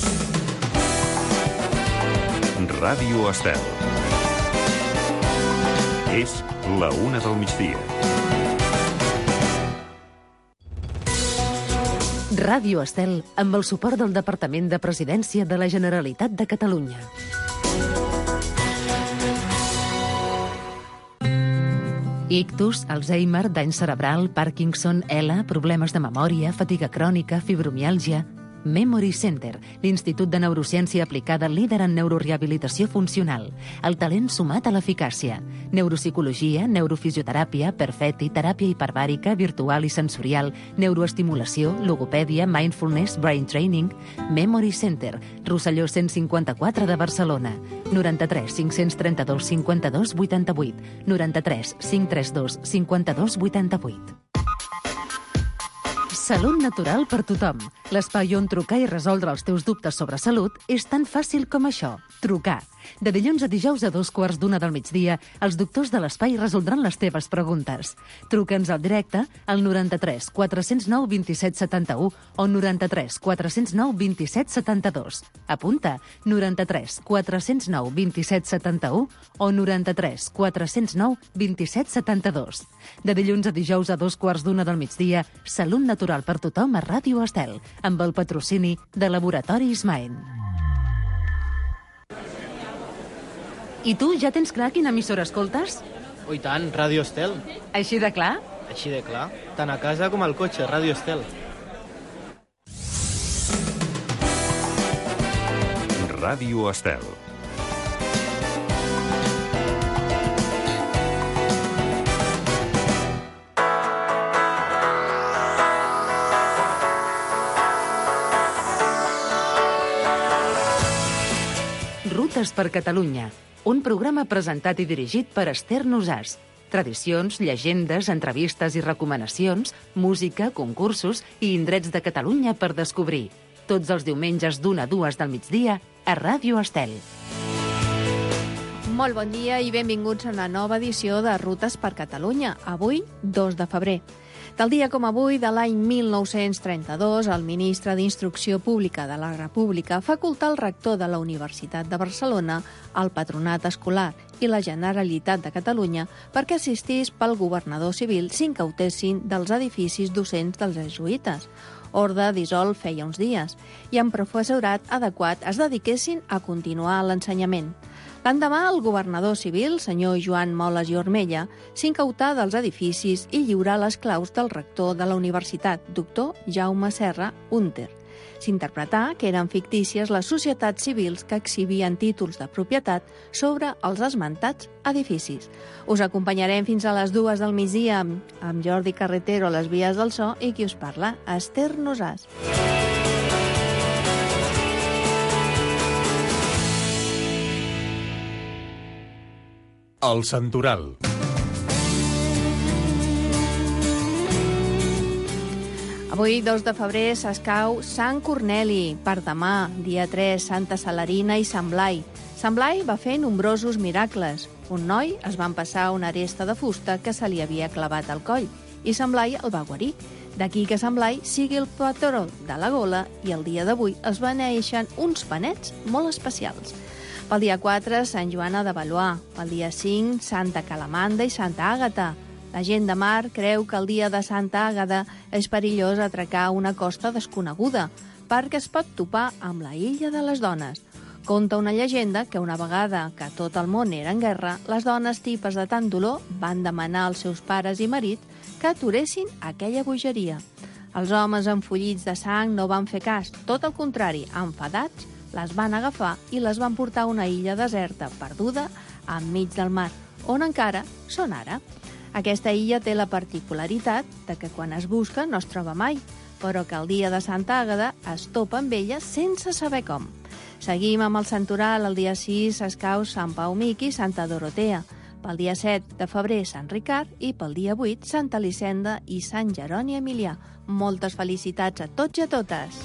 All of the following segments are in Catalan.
Ràdio Estel. És la 1 del migdia. Ràdio Estel, amb el suport del Departament de Presidència de la Generalitat de Catalunya. Ictus, Alzheimer, dany cerebral, Parkinson, ELA, problemes de memòria, fatiga crònica, fibromiàlgia... Memory Center, l'Institut de Neurociència Aplicada líder en neurorehabilitació funcional. El talent sumat a l'eficàcia. Neuropsicologia, neurofisioteràpia, perfeti, teràpia hiperbàrica, virtual i sensorial, neuroestimulació, logopèdia, mindfulness, brain training. Memory Center, Rosselló 154 de Barcelona. 93 532 52 88. 93 532 52 88. Salut natural per tothom. L'espai on trucar i resoldre els teus dubtes sobre salut és tan fàcil com això. Trucar. De dilluns a dijous a 2:15 del migdia, els doctors de l'espai resoldran les teves preguntes. Truca'ns al directe al 93 409 27 71 o 93 409 27 72. Apunta, 93 409 27 71 o 93 409 27 72. De dilluns a dijous a 2:15 del migdia, Salut natural per tothom a Ràdio Estel, amb el patrocini de Laboratoris Maen. I tu, ja tens clar quina emissora escoltes? Oh, i tant, Ràdio Estel. Així de clar? Així de clar. Tant a casa com al cotxe, Ràdio Estel. Ràdio Estel. Rutes per Catalunya, un programa presentat i dirigit per Esther Nosàs. Tradicions, llegendes, entrevistes i recomanacions, música, concursos i indrets de Catalunya per descobrir. Tots els diumenges d'1 a 2 del migdia a Ràdio Estel. Molt bon dia i benvinguts a una nova edició de Rutes per Catalunya, avui 2 de febrer. Tal dia com avui, de l'any 1932, el ministre d'Instrucció Pública de la República faculta al rector de la Universitat de Barcelona, el Patronat Escolar i la Generalitat de Catalunya perquè assistís pel governador civil s'incautessin dels edificis docents dels jesuïtes. Ordre dissolt feia uns dies, i amb professorat adequat es dediquessin a continuar l'ensenyament. L'endemà, el governador civil, senyor Joan Moles i Ormella, s'incautà dels edificis i lliurà les claus del rector de la universitat, doctor Jaume Serra Hunter. S'interpretà que eren fictícies les societats civils que exhibien títols de propietat sobre els esmentats edificis. Us acompanyarem fins a les 2 del migdia amb Jordi Carretero a les vies del so i qui us parla, Esther Nosàs. El Santoral. Avui, 2 de febrer, s'escau Sant Corneli. Per demà, dia 3, Santa Celerina i Sant Blai. Sant Blai va fer nombrosos miracles. Un noi es va empassar una aresta de fusta que se li havia clavat al coll i Sant Blai el va guarir. D'aquí que Sant Blai sigui el patró de la gola i el dia d'avui es beneixen uns panets molt especials. Pel dia 4, Sant Joana de Valois. Pel dia 5, Santa Calamanda i Santa Àgata. La gent de mar creu que el dia de Santa Àgata és perillós atracar una costa desconeguda, perquè es pot topar amb la illa de les dones. Conta una llegenda que una vegada que tot el món era en guerra, les dones tipes de tant dolor van demanar als seus pares i marits que aturessin aquella bogeria. Els homes enfollits de sang no van fer cas, tot el contrari, enfadats, les van agafar i les van portar a una illa deserta, perduda, enmig del mar, on encara són ara. Aquesta illa té la particularitat de que quan es busca no es troba mai, però que el dia de Santa Àgata es topa amb ella sense saber com. Seguim amb el Santoral. El dia 6 s'escau Sant Pau Miqui i Santa Dorotea. Pel dia 7 de febrer, Sant Ricard, i pel dia 8, Santa Elisenda i Sant Jeroni Emilià. Moltes felicitats a tots i a totes!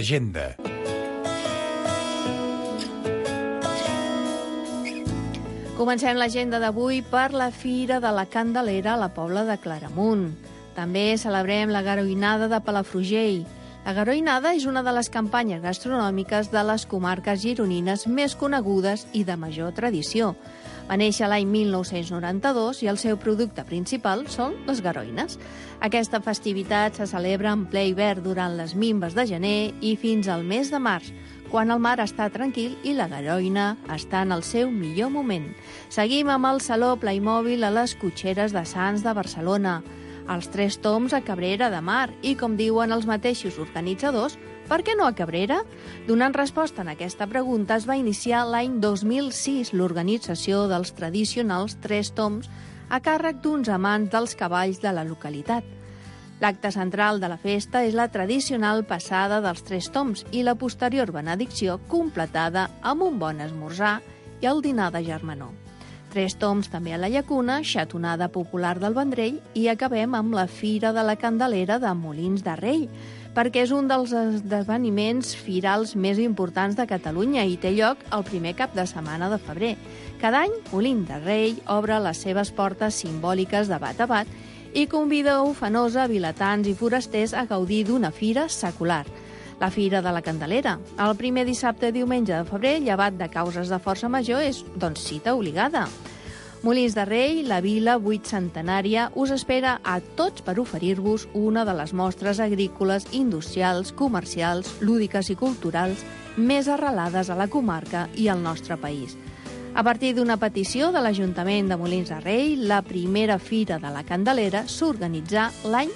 Agenda. Comencem l'agenda d'avui per la Fira de la Candelera a la Pobla de Claramunt. També celebrem la garoinada de Palafrugell. La garoinada és una de les campanyes gastronòmiques de les comarques gironines més conegudes i de major tradició. Va néixer l'any 1992 i el seu producte principal són les garoines. Aquesta festivitat se celebra en ple hivern durant les minves de gener i fins al mes de març, quan el mar està tranquil i la garoina està en el seu millor moment. Seguim amb el Saló Playmobil a les Cotxeres de Sants de Barcelona, als Tres Tombs a Cabrera de Mar i, com diuen els mateixos organitzadors, per què no a Cabrera? Donant resposta a aquesta pregunta es va iniciar l'any 2006 l'organització dels tradicionals Tres Tombs a càrrec d'uns amants dels cavalls de la localitat. L'acte central de la festa és la tradicional passada dels Tres Tombs i la posterior benedicció completada amb un bon esmorzar i el dinar de germanor. Tres Tombs també a la Llacuna, xatonada popular del Vendrell i acabem amb la Fira de la Candelera de Molins de Rei, perquè és un dels esdeveniments firals més importants de Catalunya i té lloc el primer cap de setmana de febrer. Cada any, Molins de Rei obre les seves portes simbòliques de bat a bat i convida ufanosa, vilatans i forasters a gaudir d'una fira secular. La Fira de la Candelera, el primer dissabte i diumenge de febrer, llevat de causes de força major, és, doncs, cita obligada. Molins de Rei, la vila vuitcentenària, us espera a tots per oferir-vos una de les mostres agrícoles, industrials, comercials, lúdiques i culturals més arrelades a la comarca i al nostre país. A partir d'una petició de l'Ajuntament de Molins de Rei, la primera Fira de la Candelera s'organitzà l'any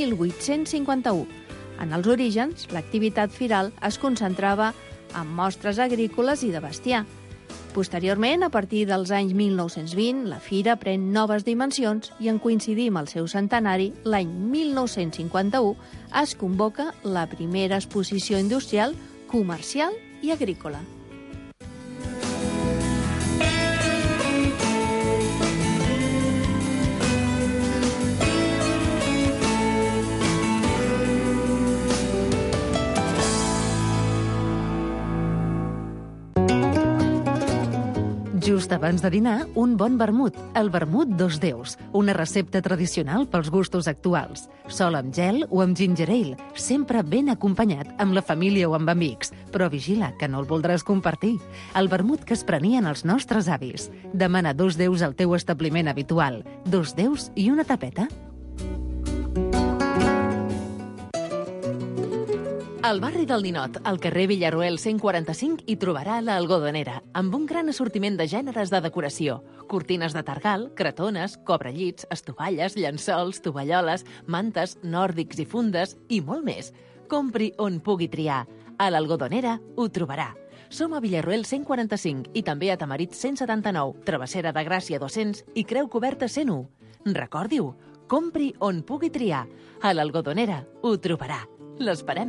1851. En els orígens, l'activitat firal es concentrava en mostres agrícoles i de bestiar. Posteriorment, a partir dels anys 1920, la fira pren noves dimensions i en coincidir amb el seu centenari, l'any 1951, es convoca la primera exposició industrial, comercial i agrícola. Just abans de dinar, un bon vermut, el vermut Dos Déus, una recepta tradicional pels gustos actuals. Sol amb gel o amb ginger ale, sempre ben acompanyat amb la família o amb amics. Però vigila, que no el voldràs compartir. El vermut que es prenien els nostres avis. Demana Dos Déus al teu establiment habitual. Dos Déus i una tapeta. Al barri del Ninot, al carrer Villarroel 145, hi trobarà l'Algodonera, amb un gran assortiment de gèneres de decoració. Cortines de targal, cretones, cobrellits, estovalles, llençols, tovalloles, mantes, nòrdics i fundes i molt més. Compri on pugui triar. A l'Algodonera ho trobarà. Som a Villarroel 145 i també a Tamarit 179, Travessera de Gràcia 200 i Creu Coberta 101. Recordi-ho, compri on pugui triar. A l'Algodonera ho trobarà. L'esperem.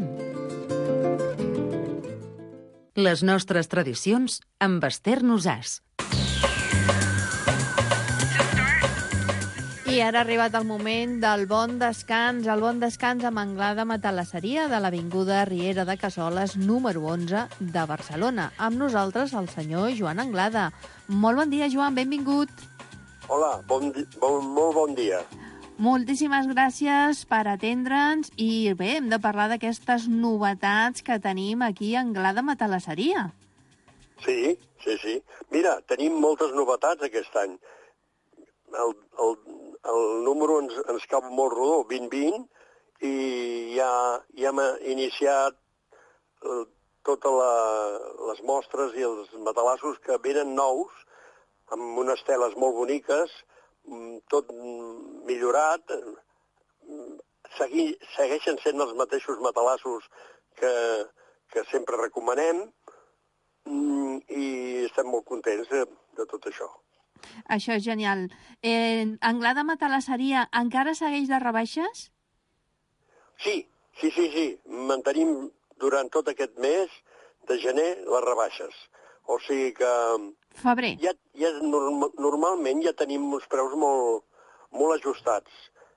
Les nostres tradicions amb Esther Nosàs. I ara ha arribat el moment del bon descans, el bon descans amb Anglada Matalasseria de l'Avinguda Riera de Cassoles, número 11 de Barcelona. Amb nosaltres el senyor Joan Anglada. Molt bon dia, Joan, benvingut. Hola, molt bon dia. Moltíssimes gràcies per atendre'ns i bé, hem de parlar d'aquestes novetats que tenim aquí a Anglada Matalasseria. Sí. Mira, tenim moltes novetats aquest any. El número ens cau molt rodó, 2020, i ja hem iniciat totes les mostres i els matalassos que venen nous, amb unes teles molt boniques, tot millorat, segueixen sent els mateixos matalassos que sempre recomanem i estem molt contents de tot això. Això és genial. Anglada Matalasseria encara segueix de rebaixes? Sí. Mantenim durant tot aquest mes de gener les rebaixes. O sigui que febrer. Normalment ja tenim uns preus molt ajustats.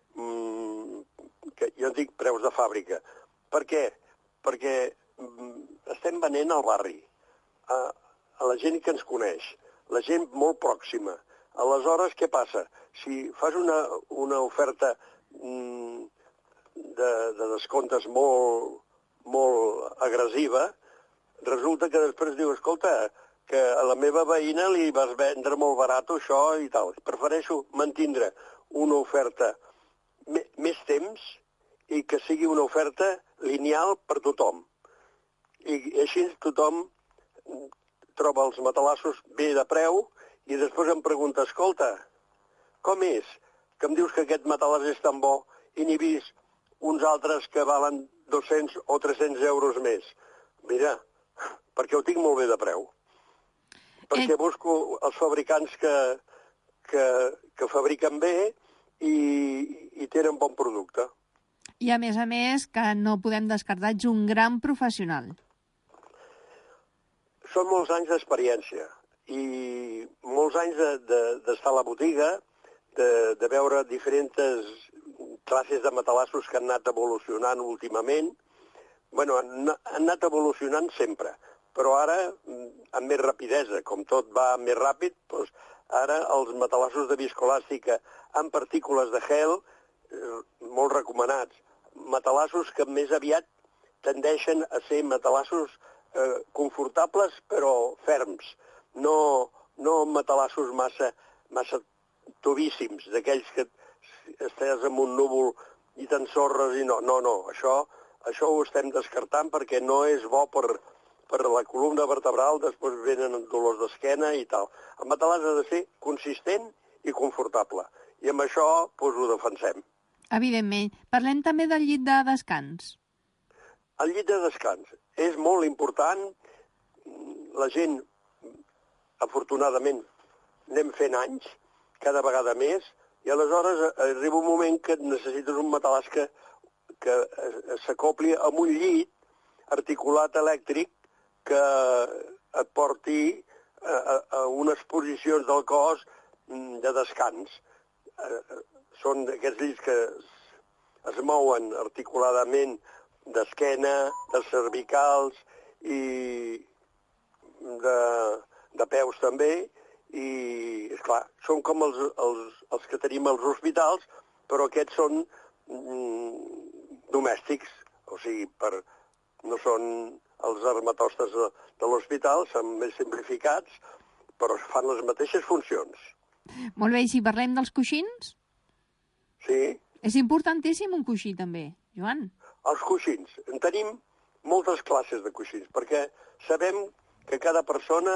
Que jo dic preus de fàbrica. Per què? Perquè estem venent al barri, a la gent que ens coneix. la gent molt pròxima. Aleshores, què passa? Si fas una oferta de descomptes molt agressiva, resulta que després diu, escolta, que a la meva veïna li vas vendre molt barat això i tal. Prefereixo mantindre una oferta més temps i que sigui una oferta lineal per tothom. I així tothom troba els matalassos bé de preu i després em pregunta, escolta, com és que em dius que aquest matalàs és tan bo i n'he vist uns altres que valen 200 o 300 euros més? Mira, perquè ho tinc molt bé de preu. Perquè busco els fabricants que fabriquen bé i tenen bon producte. I a més, que no podem descartar, ets un gran professional. Són molts anys d'experiència i molts anys d'estar a la botiga, de veure diferents classes de matalassos que han anat evolucionant últimament. Bueno, han anat evolucionant sempre, però ara amb més rapidesa. Com tot va més ràpid, doncs ara els matalassos de viscoelàstica amb partícules de gel, molt recomanats. Matalassos que més aviat tendeixen a ser matalassos confortables però ferms, no matalassos massa tovíssims, d'aquells que estàs en un núvol i t'ensorres i no, això ho estem descartant perquè no és bo per la columna vertebral, després venen dolors d'esquena i tal. El matalàs ha de ser consistent i confortable, i amb això doncs, ho defensem. Evidentment. Parlem també del llit de descans. El llit de descans és molt important. La gent, afortunadament, anem fent anys, cada vegada més, i aleshores arriba un moment que necessites un matalàs que s'acopli amb un llit articulat elèctric que et porti a unes posicions del cos de descans. Són aquests llits que es mouen articuladament d'esquena, de cervicals i de peus també, i, esclar, són com els que tenim als hospitals, però aquests són domèstics, o sigui, no són els armatostes de l'hospital, són més simplificats, però fan les mateixes funcions. Molt bé, i si parlem dels coixins? Sí. És importantíssim un coixí, també, Joan. Els coixins. En tenim moltes classes de coixins, perquè sabem que cada persona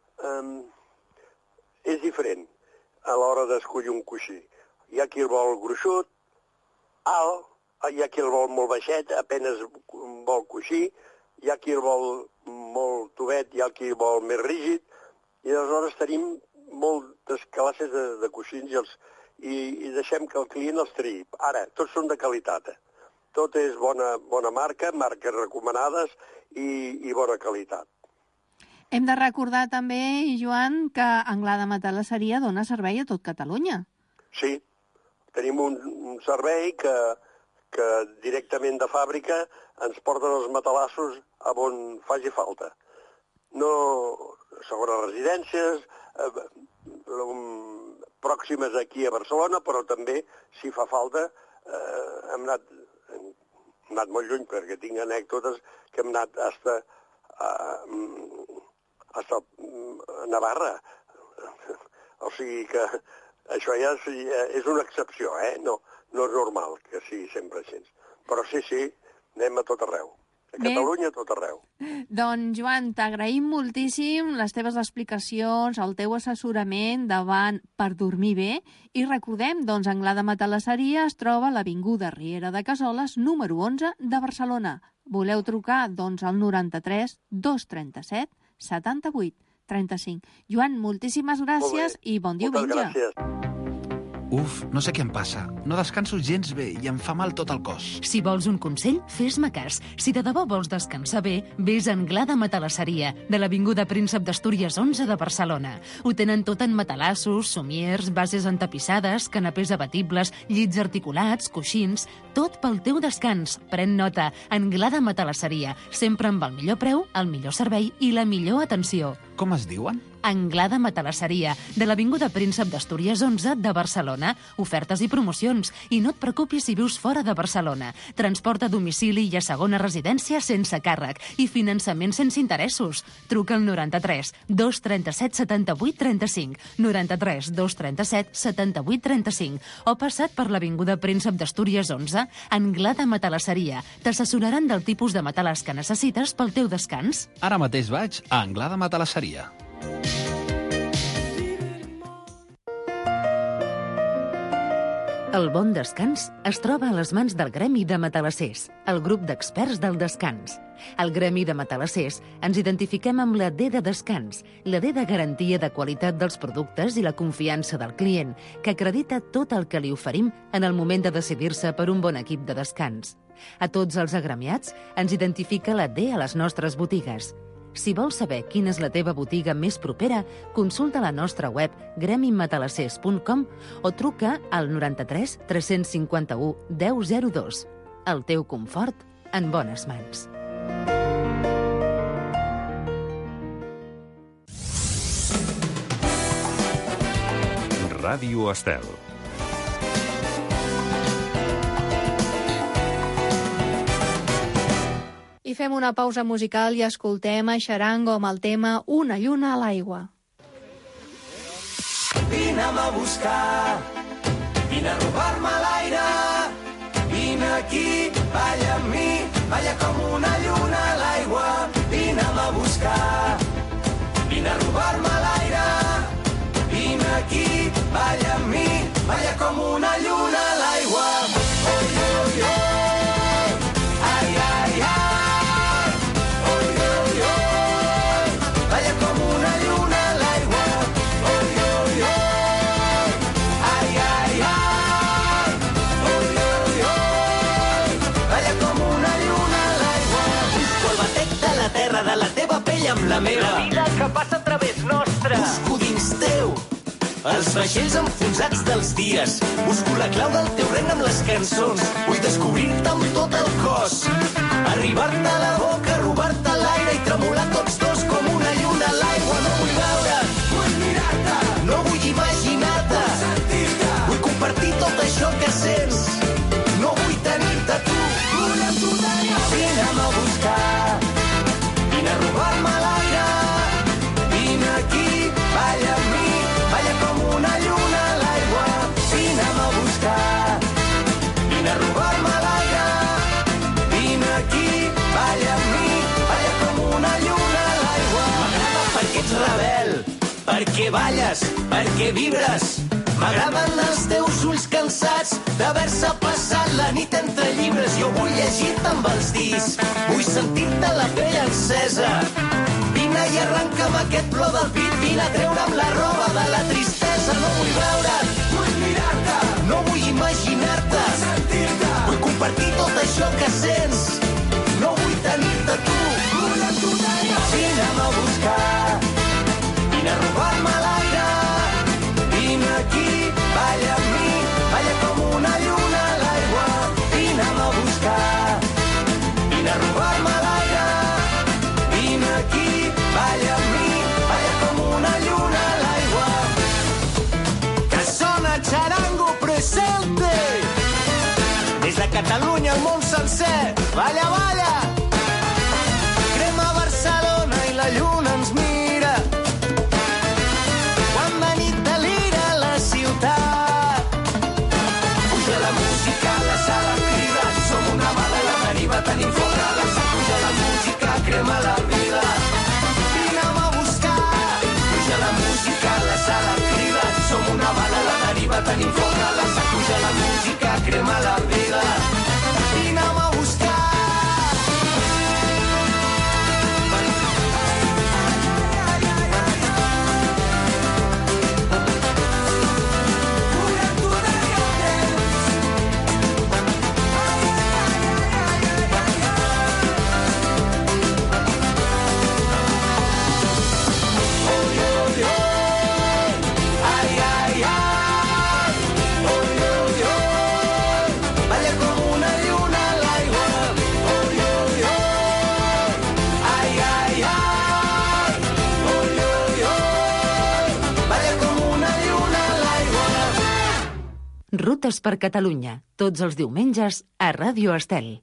és diferent a l'hora d'escollir un coixí. Hi ha qui el vol gruixut, alt, hi ha qui el vol molt baixet, apenes vol coixí, hi ha qui el vol molt tovet, hi ha qui el vol més rígid, i aleshores tenim moltes classes de coixins i deixem que el client els triï. Ara, tots són de qualitat. Tot és bona marca, marques recomanades i bona qualitat. Hem de recordar també, Joan, que Anglada Matalasseria dona servei a tot Catalunya. Sí, tenim un servei que directament de fàbrica ens porten els matalassos a on faci falta. No segones residències, pròximes aquí a Barcelona, però també, si fa falta, hem anat molt lluny, perquè tinc anècdotes que hem anat fins a Navarra. O sigui que això ja és una excepció, no és normal que sigui sempre així. Però sí, anem a tot arreu. A Catalunya, a tot arreu. Doncs, Joan, t'agraïm moltíssim les teves explicacions, el teu assessorament davant Per dormir bé, i recordem, doncs, Anglada Matalasseria es troba a l'avinguda Riera de Cassoles, número 11 de Barcelona. Voleu trucar, doncs, al 93 237 78 35. Joan, moltíssimes gràcies i bon diumenge. Moltes gràcies. Uf, no sé què em passa. No descanso gens bé i em fa mal tot el cos. Si vols un consell, fes-me cas. Si de debò vols descansar bé, vés a Anglada Matalasseria, de l'avinguda Príncep d'Astúries 11 de Barcelona. Ho tenen tot en matalassos, somiers, bases entapissades, canapés abatibles, llits articulats, coixins... Tot pel teu descans. Pren nota. Anglada Matalasseria. Sempre amb el millor preu, el millor servei i la millor atenció. Com es diuen? Anglada Matalasseria, de l'Avinguda Príncep d'Astúries 11 de Barcelona. Ofertes i promocions. I no et preocupis si vius fora de Barcelona. Transport a domicili i a segona residència sense càrrec. I finançament sense interessos. Truca al 93 237 78 35, 93 237 78 35, o passa't per l'Avinguda Príncep d'Astúries 11, Anglada Matalasseria. T'assessoraran del tipus de matalàs que necessites pel teu descans. Ara mateix vaig a Anglada Matalasseria. El bon descans es troba a les mans del Gremi de Matalassers, el grup d'experts del descans. Al Gremi de Matalassers ens identifiquem amb la D de descans, la D de garantia de qualitat dels productes i la confiança del client, que acredita tot el que li oferim en el moment de decidir-se per un bon equip de descans. A tots els agremiats ens identifica la D a les nostres botigues. Si vols saber quina és la teva botiga més propera, consulta la nostra web gremimmatalassers.com o truca al 93 351 1002. El teu confort en bones mans. Ràdio Estel. I fem una pausa musical i escoltem a Xarango amb el tema Una lluna a l'aigua. Vine'm a buscar, vine a robar-me l'aire, vine aquí, balla amb mi, balla com una lluna a l'aigua. Vine'm a buscar, vine a robar-me l'aire, vine aquí, balla amb mi, balla com una lluna a l'aigua. Oi, oi, oi, ai, ai, ai. De la teva pell amb la meva. La vida que passa a través nostre. Busco dins teu els vaixells enfonsats dels dies. Busco la clau del teu regne amb les cançons. Vull descobrir-te amb tot el cos. Arribar-te a la boca, robar-te l'aire i tremolar tots dos com una lluna a l'aigua. No vull veure't, vull mirar-te. No vull imaginar-te, vull sentir-te. Vull compartir tot això que sents. No vull tenir-te tu. Vull amb tu tenir. Vine'm a buscar, vine a robar-me l'aire, vine aquí, balla amb mi, balla com una lluna a l'aigua. Vine'm a buscar, vine a robar-me l'aire, vine aquí, balla amb mi, balla com una lluna a l'aigua. M'agrada perquè ets rebel, perquè balles, perquè vibres. M'agraden els teus ulls cansats d'haver-se passat la nit entre llibres. Jo vull llegir-te amb els dits, vull sentir-te la pell encesa. Vine i arrenca'm aquest plor del pit, vine a treure'm la roba de la tristesa. No vull veure't, vull mirar-te. No vull imaginar-te, vull sentir-te. Vull compartir tot això que sents. No vull tenir-te tu, vull amb tu tenir. Vine'm a buscar, vine a robar-me l'aire, vine aquí, balla amb mi, balla com una lluna a l'aigua. Vine'm a buscar, vine a robar-me l'aire, vine aquí, balla amb mi, balla com una lluna a l'aigua. Que sona Xarango presente, des de Catalunya al món sencer. Balla, balla, crema Barcelona i la lluna ens mira. Quan de nit delira la ciutat, puja la música, la sala crida. Som una bala a la deriva, tenim foc a la sang. Puja la música, crema la vida. Vine'm a buscar, puja la música, la sala crida. Som una bala a la deriva, tenim foc a la sang. Puja la música, crema la vida. Vine'm a buscar. Rutes per Catalunya, tots els diumenges a Ràdio Estel.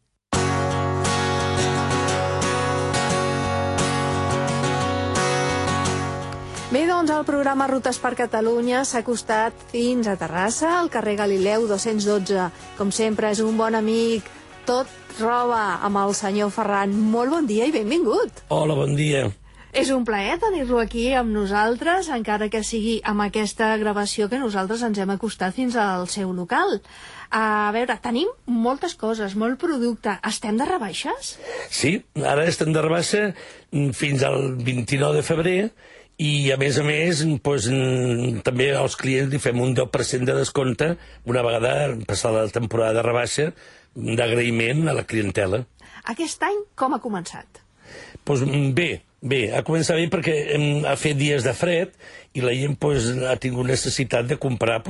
Bé, doncs el programa Rutes per Catalunya s'ha acostat fins a Terrassa, al carrer Galileu 212. Com sempre, és un bon amic, tot roba, amb el senyor Ferran. Molt bon dia i benvingut. Hola, bon dia. És un plaer tenir-lo aquí amb nosaltres, encara que sigui amb aquesta gravació que nosaltres ens hem acostat fins al seu local. A veure, tenim moltes coses, molt producte. Estem de rebaixes? Sí, ara estem de rebaixa fins al 29 de febrer i, a més, doncs, també als clients li fem un 10% de descompte una vegada passada la temporada de rebaixa d'agraïment a la clientela. Aquest any com ha començat? Doncs bé, ha començat bé perquè ha fet dies de fred i la gent ha tingut necessitat de comprar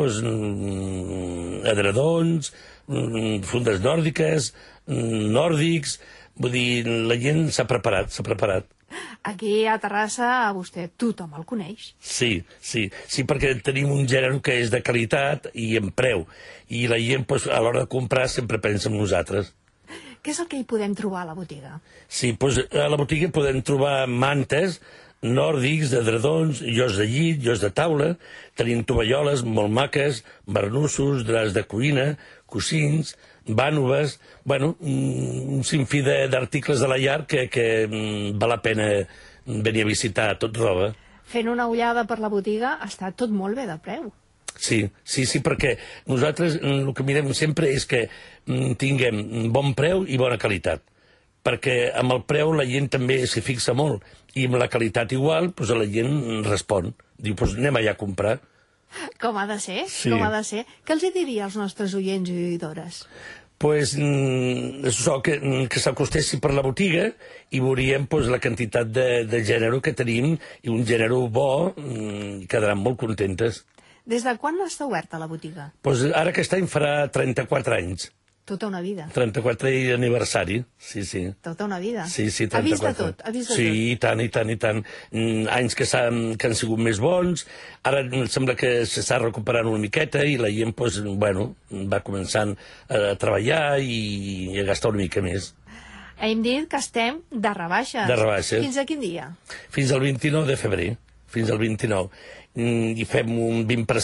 edredons, fundes nòrdiques, nòrdics, vull dir, la gent s'ha preparat. Aquí a Terrassa, a vostè, tothom el coneix. Sí, perquè tenim un gènere que és de qualitat i en preu. I la gent, a l'hora de comprar, sempre pensa en nosaltres. Què és el que hi podem trobar a la botiga? Sí, a la botiga podem trobar mantes nòrdics, edredons, llocs de llit, llocs de taula, tenim tovalloles molt maques, barnussos, draps de cuina, cosins, vànoves, un sinfí d'articles de la llar que val la pena venir a visitar, tot roba. Fent una ullada per la botiga està tot molt bé de preu. Sí, perquè nosaltres el que mirem sempre és que tinguem bon preu i bona qualitat, perquè amb el preu la gent també s'hi fixa molt, i amb la qualitat igual, la gent respon. Diu, anem allà a comprar. Com ha de ser, sí. Com ha de ser. Què els diria als nostres oients i oïdores? És això, que s'acostessi per la botiga i veuríem la quantitat de gènere que tenim, i un gènere bo, i quedaran molt contentes. Des de quan està oberta la botiga? Ara aquest any farà 34 anys. Tota una vida. 34 aniversari, sí. Tota una vida. Sí, 34. Ha vist de tot, Sí, i tant. Anys que han sigut més bons, ara em sembla que s'està recuperant una miqueta i la gent, va començant a treballar i a gastar una mica més. Hem dit que estem de rebaixes. De rebaixes. Fins a quin dia? Fins al 29 de febrer. Fins al 29. I fem un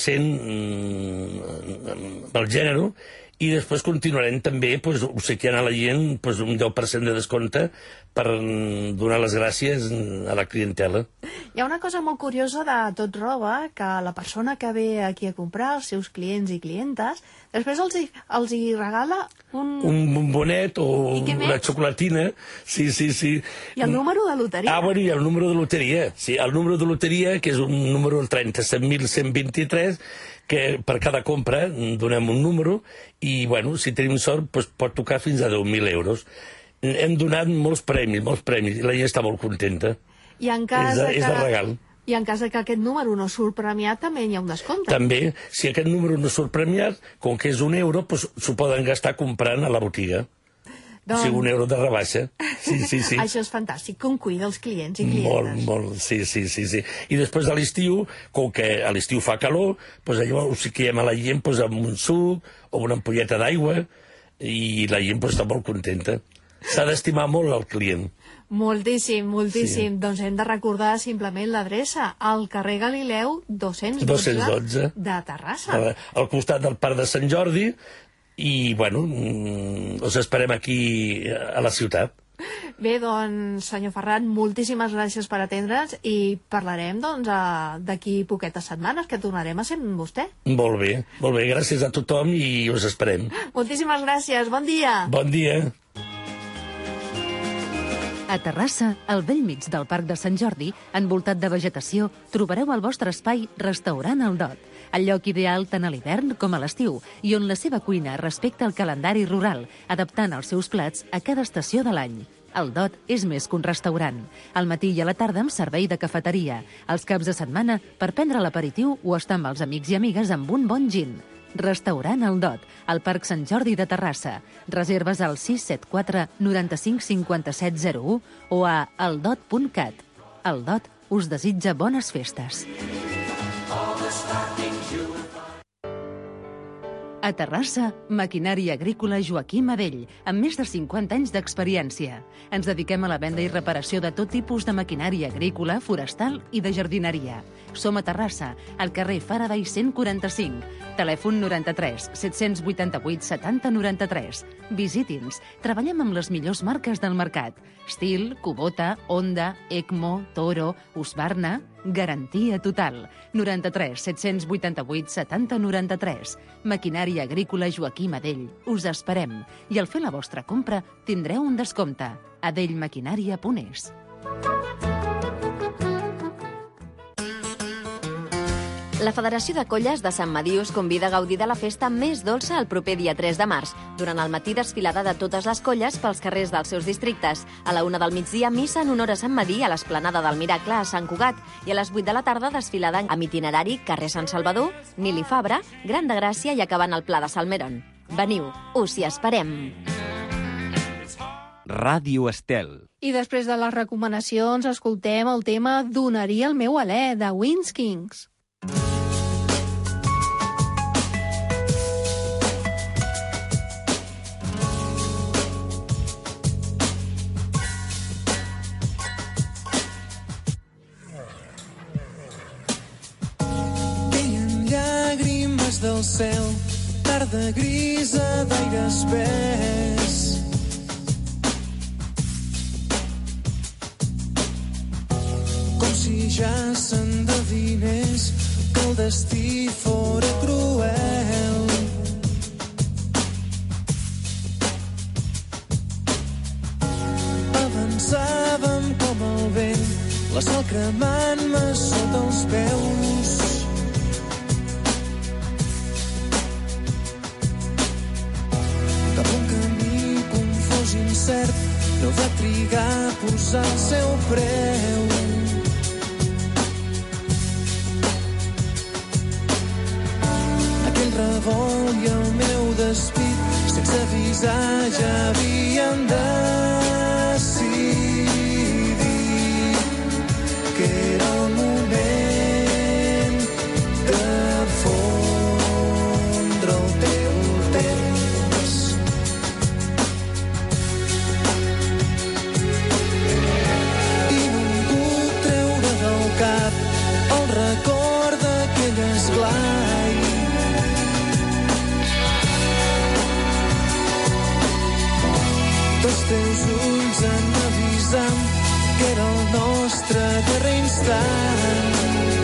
20% del gènere, i després continuarem també obsequiant a la gent un 10% de descompte per donar les gràcies a la clientela. Hi ha una cosa molt curiosa de Tot Roba, que la persona que ve aquí a comprar, els seus clients i clientes, després els hi regala un bombonet o una xocolatina. Sí. I el número de loteria. I el número de loteria. Sí, el número de loteria, que és un número 37.123, que per cada compra donem un número i, si tenim sort, pot tocar fins a 10.000 euros. Hem donat molts premis, i la gent està molt contenta. I en cas és de regal. I en cas que aquest número no surt premiat, també hi ha un descompte. També, si aquest número no surt premiat, com que és €1, s'ho poden gastar comprant a la botiga. O sigui, €1 de rebaixa. Sí. Això és fantàstic, com cuida els clients i clientes. Molt, sí. I després de l'estiu, com que a l'estiu fa calor, allò ho siquiem a la gent amb un suc o una ampolleta d'aigua, i la gent està molt contenta. S'ha d'estimar molt el client. Moltíssim. Sí. Doncs hem de recordar simplement l'adreça, al carrer Galileu 212 de Terrassa. Al costat del Parc de Sant Jordi, i, us esperem aquí a la ciutat. Bé, doncs, senyor Ferran, moltíssimes gràcies per atendre'ns i parlarem, d'aquí poquetes setmanes, que tornarem a ser amb vostè. Molt bé, gràcies a tothom i us esperem. Moltíssimes gràcies, bon dia. Bon dia. A Terrassa, al bell mig del Parc de Sant Jordi, envoltat de vegetació, trobareu el vostre espai Restaurant El Dot, el lloc ideal tant a l'hivern com a l'estiu, i on la seva cuina respecta el calendari rural, adaptant els seus plats a cada estació de l'any. El Dot és més que un restaurant. Al matí i a la tarda amb servei de cafeteria. Els caps de setmana per prendre l'aperitiu o estar amb els amics i amigues amb un bon gin. Restaurant El Dot, al Parc Sant Jordi de Terrassa. Reserves al 674 95 57 01 o a eldot.cat. El Dot us desitja bones festes. A Terrassa, maquinària agrícola Joaquim Adell, amb més de 50 anys d'experiència. Ens dediquem a la venda i reparació de tot tipus de maquinària agrícola, forestal i de jardineria. Som a Terrassa, al carrer Faraday 145. Telèfon 93 788 70 93. Visiti'ns. Treballem amb les millors marques del mercat. Stihl, Kubota, Honda, Ecmo, Toro, Husqvarna. Garantia total. 93 788 70 93. Maquinària agrícola Joaquim Adell. Us esperem. I al fer la vostra compra tindreu un descompte. adellmaquinària.es. La Federació de Colles de Sant Medir us convida a gaudir de la festa més dolça el proper dia 3 de març. Durant el matí, desfilada de totes les colles pels carrers dels seus districtes. A la 1 del migdia, missa en honor a Sant Medir a l'Esplanada del Miracle a Sant Cugat. I a les 8 de la tarda, desfilada amb itinerari carrer Sant Salvador, Nili Fabra, Gran de Gràcia i acabant al Pla de Salmeron. Veniu, us hi esperem. Ràdio Estel. I després de les recomanacions, escoltem el tema Donaria el meu alè, de Winskings. Llàgrimes del cel, tarda grisa d'aire espès. Com si ja s'endevinés que el destí fora cruel. Avançàvem com el vent, la sal cremant-me sota els peus. Cap un camí confós i incert, no va trigar a posar el seu preu. Aquell revolt i el meu despit, sense avisar ja havien decidit que era el moment de fondre el teu temps. I no em puc treure del cap el record d'aquell esglai. Els teus ulls en avisant que era el nostre darrer instant.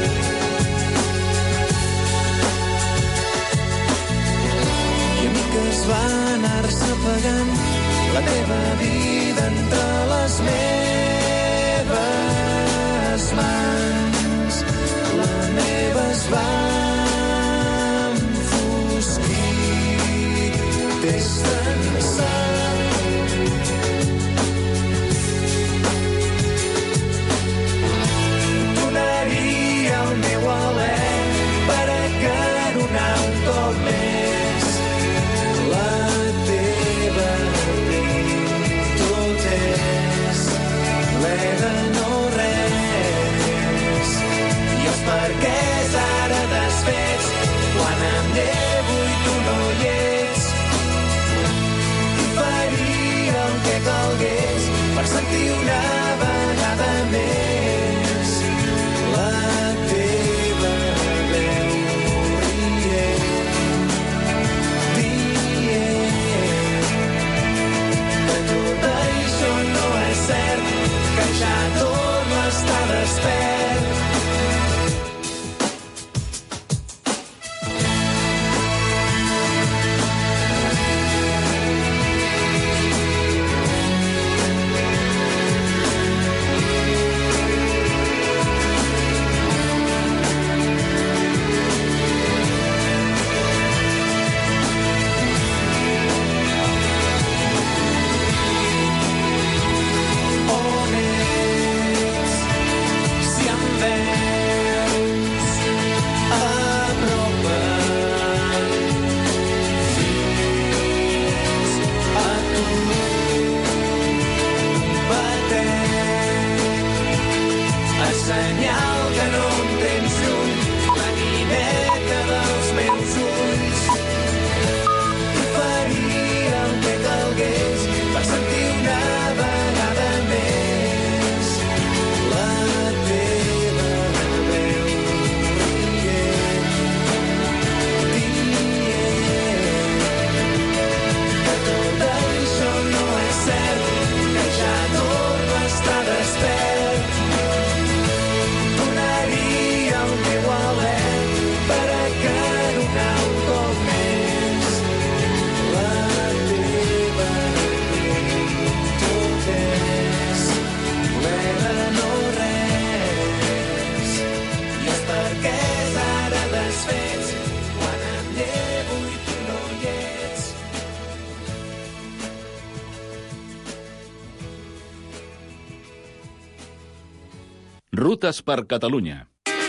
I a mi que es va anar-se apagant la teva vida entre les meves mans. La meva es va enfosquir des d'ençà. Perquè ara desfets, quan em llevo i tu no hi ets, i faria el que calgués per sentir una vegada més la teva veu dient que tot això no és cert, que ja torno a estar despert. Rutes per Catalunya.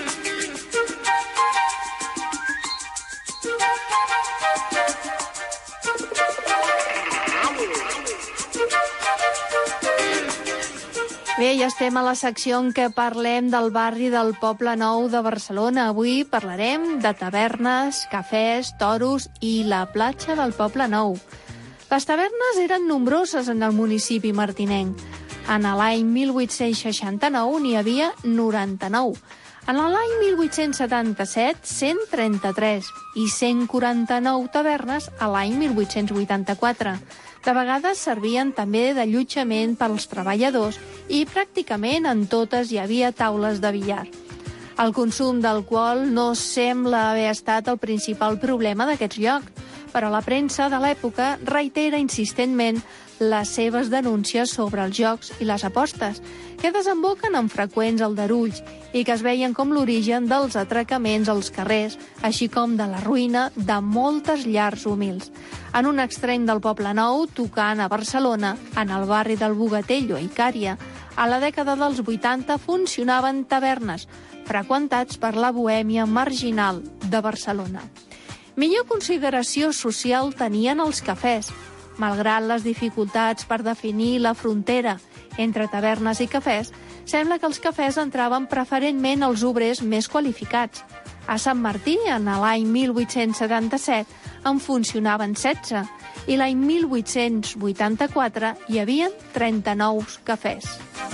Bé, ja estem a la secció en què parlem del barri del Poble Nou de Barcelona. Avui parlarem de tavernes, cafès, toros i la platja del Poble Nou. Les tavernes eren nombroses en el municipi martinenc. En l'any 1869 n'hi havia 99. En l'any 1877, 133 i 149 tavernes a l'any 1884. De vegades servien també d'allotjament pels treballadors i pràcticament en totes hi havia taules de billar. El consum d'alcohol no sembla haver estat el principal problema d'aquests llocs, però la premsa de l'època reitera insistentment les seves denúncies sobre els jocs i les apostes, que desemboquen en freqüents aldarulls i que es veien com l'origen dels atracaments als carrers, així com de la ruïna de moltes llars humils. En un extrem del Poble Nou, tocant a Barcelona, en el barri del Bogatell o Icària, a la dècada dels 80 funcionaven tavernes, freqüentats per la bohèmia marginal de Barcelona. Millor consideració social tenien els cafès. Malgrat les dificultats per definir la frontera entre tavernes i cafès, sembla que els cafès entraven preferentment als obrers més qualificats. A Sant Martí, en l'any 1877, en funcionaven 16 i l'any 1884 hi havia 39 cafès.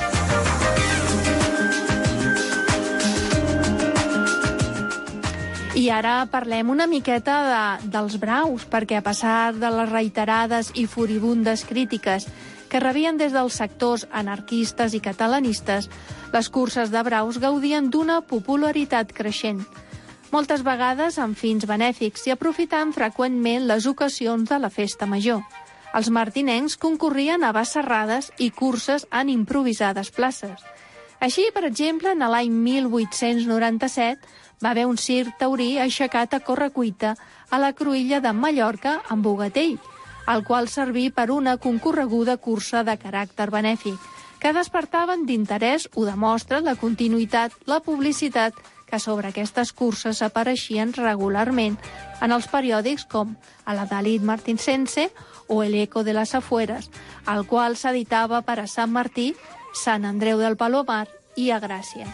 I ara parlem una miqueta dels braus, perquè a pesar de les reiterades i furibundes crítiques que rebien des dels sectors anarquistes i catalanistes, les curses de braus gaudien d'una popularitat creixent. Moltes vegades amb fins benèfics i aprofitant freqüentment les ocasions de la festa major. Els martinencs concorrien a basarrades i curses en improvisades places. Així, per exemple, en l'any 1897 va haver un circ taurí aixecat a correcuita a la cruïlla de Mallorca, en Bogatell, el qual serví per una concorreguda cursa de caràcter benèfic, que despertaven d'interès ho demostra la continuïtat, la publicitat, que sobre aquestes curses apareixien regularment en els periòdics com el Dalit Martinense o el Eco de las Afueras, el qual s'editava per a Sant Martí, Sant Andreu del Palomar i a Gràcia.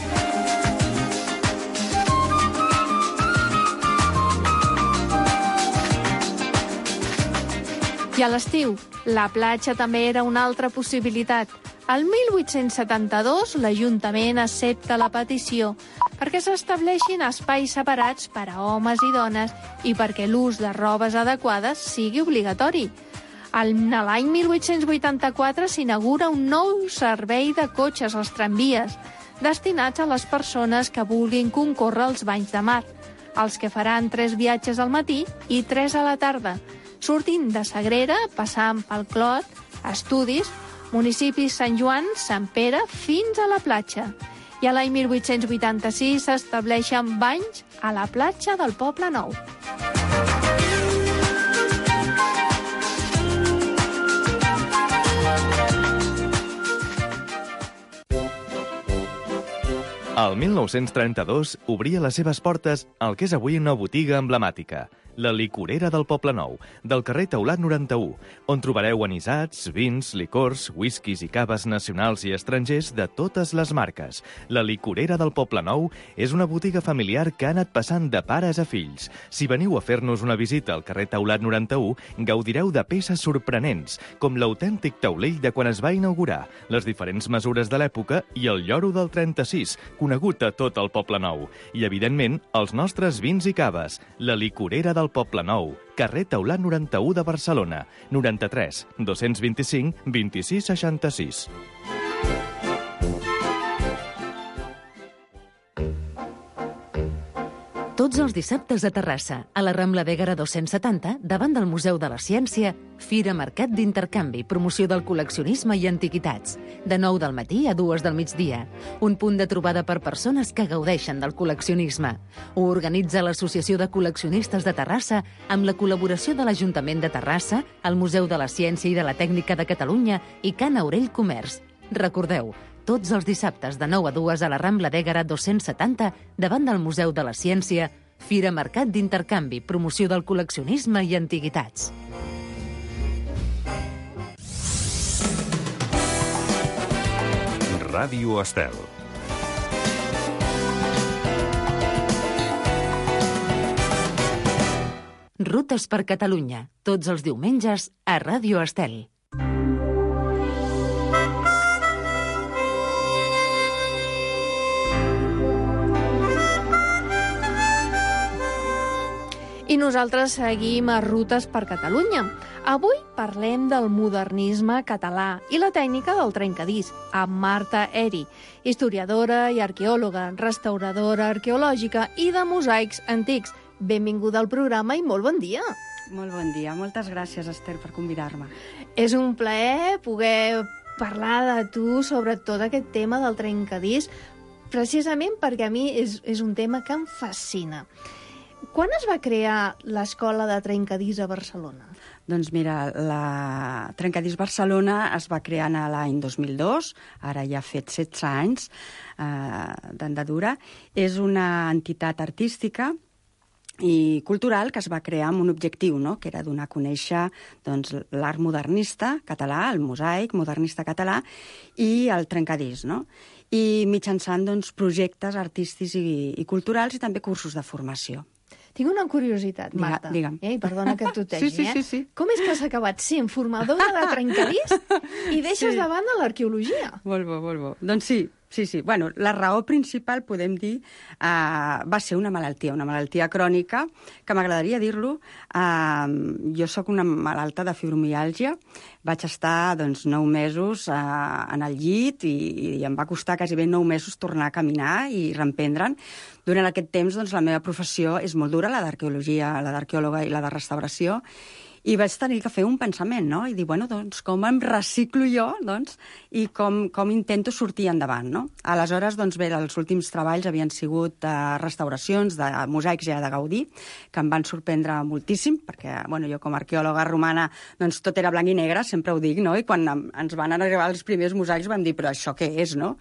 I a l'estiu, la platja també era una altra possibilitat. El 1872, l'Ajuntament accepta la petició perquè s'estableixin espais separats per a homes i dones i perquè l'ús de robes adequades sigui obligatori. L'any 1884 s'inaugura un nou servei de cotxes als tramvies, destinats a les persones que vulguin concórrer als banys de mar, els que faran 3 viatges al matí i 3 a la tarda, sortint de Sagrera, passant pel Clot, Estudis, municipis Sant Joan, Sant Pere, fins a la platja. I a l'any 1886 s'estableixen banys a la platja del Poble Nou. El 1932 obria les seves portes al que és avui una botiga emblemàtica, la licorera del Poble Nou, del carrer Teulat 91, on trobareu anisats, vins, licors, whiskies i caves nacionals i estrangers de totes les marques. La licorera del Poble Nou és una botiga familiar que ha anat passant de pares a fills. Si veniu a fer-nos una visita al carrer Teulat 91, gaudireu de peces sorprenents, com l'autèntic taulell de quan es va inaugurar, les diferents mesures de l'època i el lloro del 36, conegut a tot el Poble Nou. I, evidentment, els nostres vins i caves. La licorera del Poble Nou, carrer Teulat 91 de Barcelona, 93 225 26 66. Tots els dissabtes a Terrassa, a la Rambla d'Ègara 270, davant del Museu de la Ciència, Fira Mercat d'Intercanvi, promoció del col·leccionisme i antiquitats. De 9 del matí a 2 del migdia. Un punt de trobada per persones que gaudeixen del col·leccionisme. Ho organitza l'Associació de Col·leccionistes de Terrassa amb la col·laboració de l'Ajuntament de Terrassa, el Museu de la Ciència i de la Tècnica de Catalunya i Can Aurell Comerç. Recordeu, tots els dissabtes de 9 a 2 a la Rambla d'Ègara 270, davant del Museu de la Ciència, Fira Mercat d'Intercanvi, promoció del col·leccionisme i antiguitats. Ràdio Estel. Rutes per Catalunya, tots els diumenges a Ràdio Estel. I nosaltres seguim a Rutes per Catalunya. Avui parlem del modernisme català i la tècnica del trencadís, amb Marta Eri, historiadora i arqueòloga, restauradora arqueològica i de mosaics antics. Benvinguda al programa i molt bon dia. Molt bon dia. Moltes gràcies, Esther, per convidar-me. És un plaer poder parlar de tu sobre tot aquest tema del trencadís, precisament perquè a mi és un tema que em fascina. Quan es va crear l'Escola de Trencadís a Barcelona? Doncs mira, la Trencadís Barcelona es va crear l'any 2002, ara ja ha fet 16 anys d'andadura. És una entitat artística i cultural que es va crear amb un objectiu, no?, que era donar a conèixer l'art modernista català, el mosaic modernista català i el trencadís, no? I mitjançant projectes artístics i culturals i també cursos de formació. Tinc una curiositat, Marta. Digue'm. Perdona que t'ho tegi, Sí. Com és que has acabat sent formadora de trencadís i deixes de banda l'arqueologia? Molt bo. Doncs sí. Bueno, la raó principal, podem dir, va ser una malaltia crònica, que m'agradaria dir-lo. Jo sóc una malalta de fibromiàlgia. Vaig estar 9 mesos en el llit i em va costar quasi 9 mesos tornar a caminar i reemprendre'n. Durant aquest temps, la meva professió és molt dura, la d'arqueologia, la d'arqueòloga i la de restauració, i vaig tenir que fer un pensament, no? I dir, com em reciclo jo, i com intento sortir endavant, no? Aleshores, els últims treballs havien sigut restauracions de mosaics ja de Gaudí, que em van sorprendre moltíssim, perquè, jo com a arqueòloga romana, tot era blanc i negre, sempre ho dic, no? I quan ens van arribar els primers mosaics vam dir, però això què és, no?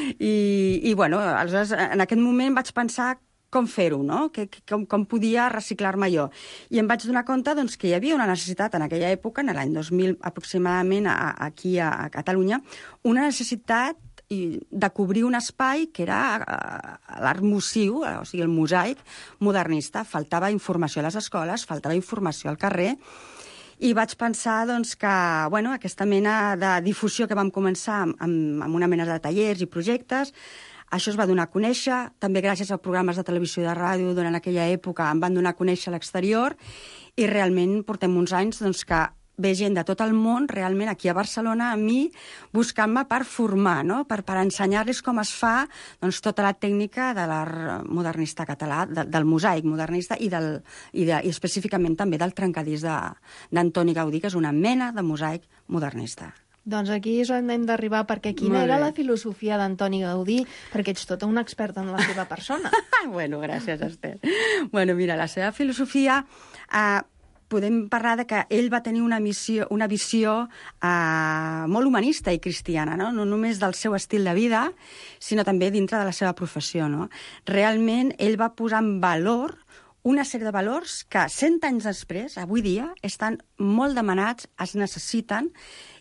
I aleshores, en aquest moment vaig pensar com fer-ho, no? Com podia reciclar-me jo. I em vaig donar compte que hi havia una necessitat en aquella època, en l'any 2000 aproximadament, aquí a Catalunya, una necessitat de cobrir un espai que era l'art mossiu, o sigui, el mosaic modernista. Faltava informació a les escoles, faltava informació al carrer, i vaig pensar que aquesta mena de difusió que vam començar amb una mena de tallers i projectes, això es va donar a conèixer, també gràcies a programes de televisió i de ràdio durant aquella època em van donar a conèixer a l'exterior, i realment portem uns anys que ve gent de tot el món, realment aquí a Barcelona, a mi, buscant-me per formar, no? per ensenyar-los com es fa tota la tècnica de l'art modernista català, del mosaic modernista i específicament també del trencadís d'Antoni Gaudí, que és una mena de mosaic modernista. Doncs aquí és on hem d'arribar, perquè quina era la filosofia d'Antoni Gaudí? Perquè ets tota una experta en la seva persona. Gràcies, Esther. Mira, la seva filosofia... podem parlar que ell va tenir una visió molt humanista i cristiana, no només del seu estil de vida, sinó també dintre de la seva professió, no? Realment, ell va posar en valor una sèrie de valors que 100 anys després, avui dia, estan molt demanats, es necessiten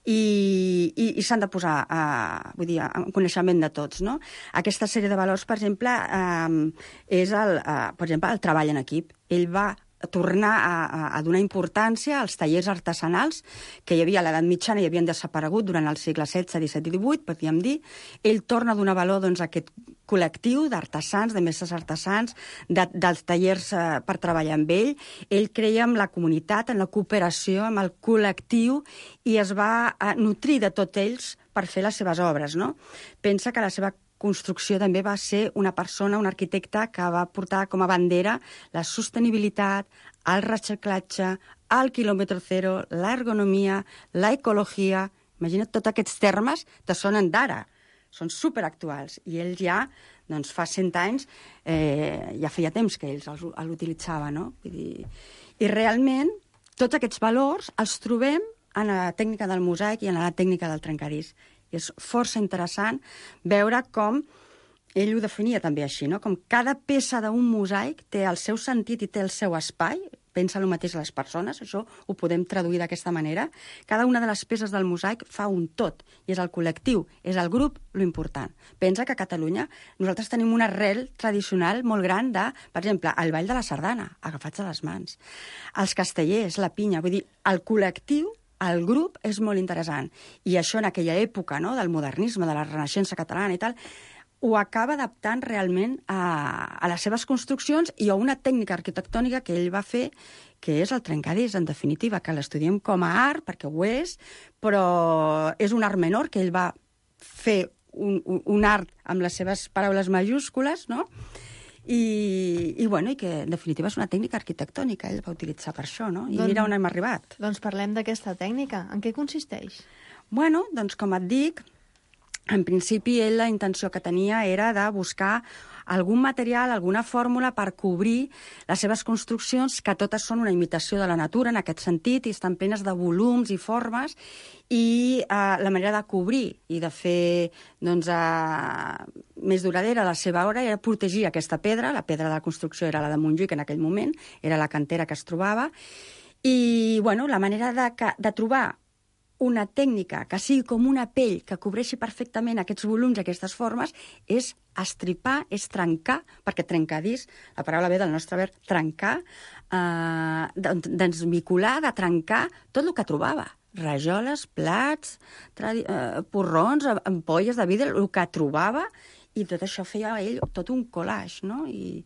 i s'han de posar en coneixement de tots, no? Aquesta sèrie de valors, per exemple, és el treball en equip. Ell va tornar a donar importància als tallers artesanals que hi havia a l'edat mitjana i havien desaparegut durant el segle XVI, XVII i XVIII, podríem dir. Ell torna a donar valor a aquest col·lectiu d'artesans, de mestres artesans, dels tallers per treballar amb ell. Ell creia en la comunitat, en la cooperació, en el col·lectiu, i es va nutrir de tots ells per fer les seves obres, no? Pensa que la seva construcció també va ser una persona, un arquitecte, que va portar com a bandera la sostenibilitat, el reciclatge, el quilòmetre zero, l'ergonomia, l'ecologia. Imagina't tots aquests termes que sonen d'ara. Són superactuals. I ell ja, fa 100 anys, ja feia temps que ells l'utilitzaven, no? I realment, tots aquests valors els trobem en la tècnica del mosaic i en la tècnica del trencadís. És força interessant veure com ell ho definia també així, no? Com cada peça d'un mosaic té el seu sentit i té el seu espai, pensa el mateix les persones, això ho podem traduir d'aquesta manera. Cada una de les peces del mosaic fa un tot, i és el col·lectiu, és el grup, lo important. Pensa que a Catalunya nosaltres tenim una arrel tradicional molt gran de, per exemple, el ball de la sardana, agafats a les mans, els castellers, la pinya, vull dir, el col·lectiu, el grup és molt interessant. I això en aquella època, no?, del modernisme, de la Renaixença catalana i tal, ho acaba adaptant realment a les seves construccions i a una tècnica arquitectònica que ell va fer, que és el trencadís, en definitiva, que l'estudiem com a art, perquè ho és, però és un art menor, que ell va fer un art amb les seves paraules majúscules, no?, i que, en definitiva, és una tècnica arquitectònica, ell va utilitzar per això, no? I mira on hem arribat. Doncs parlem d'aquesta tècnica. En què consisteix? Bueno, doncs, com et dic, en principi, ell la intenció que tenia era de buscar algun material, alguna fórmula per cobrir les seves construccions, que totes són una imitació de la natura, en aquest sentit, i estan plenes de volums i formes, i la manera de cobrir i de fer més duradera la seva obra era protegir aquesta pedra. La pedra de la construcció era la de Montjuïc en aquell moment, era la cantera que es trobava, i la manera de trobar una tècnica que sigui com una pell que cobreixi perfectament aquests volums, aquestes formes, és estripar, és trencar, perquè trencadís, la paraula ve del nostre verb trencar, d'ensmicolar, de trencar tot el que trobava. Rajoles, plats, porrons, ampolles de vidre, el que trobava, i tot això feia ell tot un collage, no?